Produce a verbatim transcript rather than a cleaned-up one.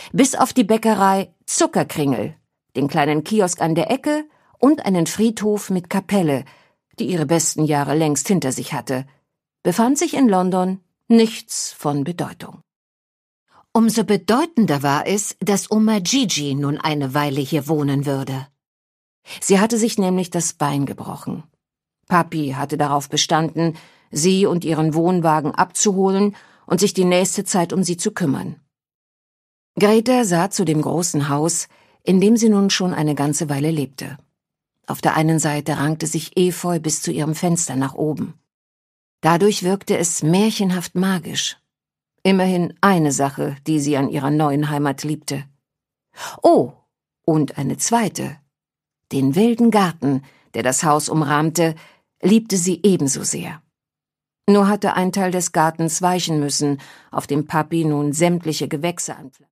Bis auf die Bäckerei Zuckerkringel, den kleinen Kiosk an der Ecke und einen Friedhof mit Kapelle, die ihre besten Jahre längst hinter sich hatte, befand sich in London nichts von Bedeutung. Umso bedeutender war es, dass Oma Gigi nun eine Weile hier wohnen würde. Sie hatte sich nämlich das Bein gebrochen. Papi hatte darauf bestanden, sie und ihren Wohnwagen abzuholen und sich die nächste Zeit um sie zu kümmern. Greta sah zu dem großen Haus, in dem sie nun schon eine ganze Weile lebte. Auf der einen Seite rankte sich Efeu bis zu ihrem Fenster nach oben. Dadurch wirkte es märchenhaft magisch. Immerhin eine Sache, die sie an ihrer neuen Heimat liebte. Oh, und eine zweite. Den wilden Garten, der das Haus umrahmte, liebte sie ebenso sehr. Nur hatte ein Teil des Gartens weichen müssen, auf dem Papi nun sämtliche Gewächse anpflanzte.